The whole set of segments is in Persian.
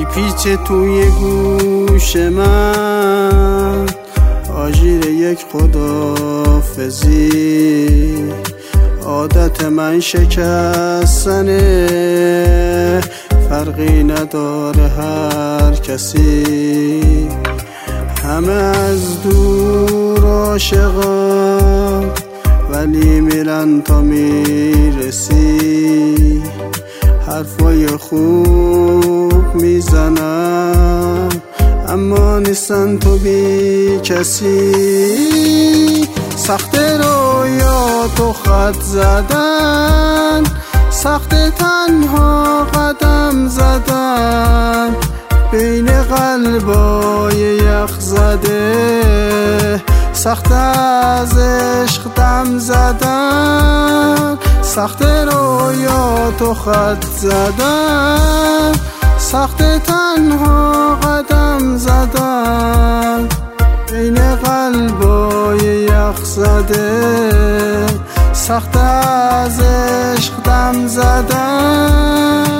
میپیچه توی گوش من آژیر یک خداحافظی. عادت من شکستنه، فرقی نداره هر کسی. همه از دور عاشقان ولی میرن تا میرسی. حرفای خوب میزنن اما نیستن تو بی کسی. سخت رویا تو خط زدن، سخت تنها قدم زدن بین قلبای یخ زده. سخت از عشق دم زدن، سخت رویا تو خط زدن، سخت تنها قدم زدن بین قلبای یخ زده. سخت از عشق دم زدن.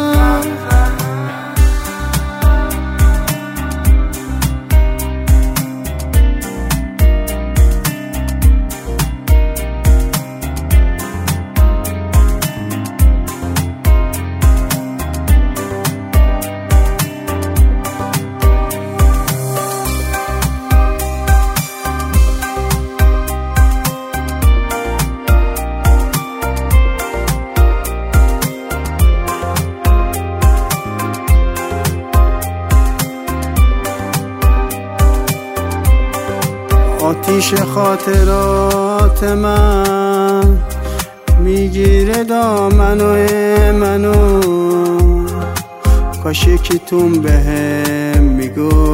آتیش خاطرات من میگیره دامنو منو. کاش یکیتون بهم میگو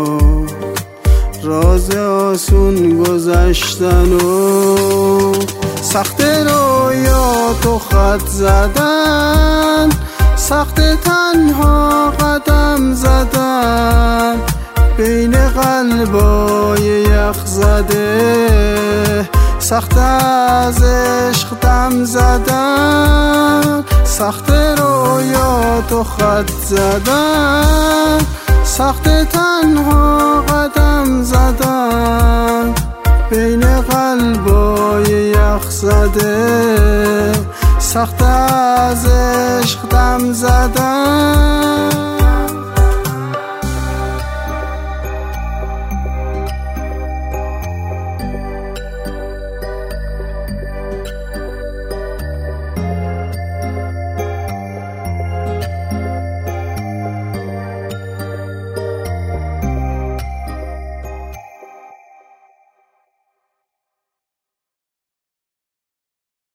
راز آسون گذشتنو. سخت رویا تو خط زدن، سخت تنها قدم زدن بین قلبای یخ زده. سخت از عشق دم زدن، سخت رویا تو خط زدن، سخت تنها قدم زدن بین قلبای یخ زده. سخت از عشق دم زدن.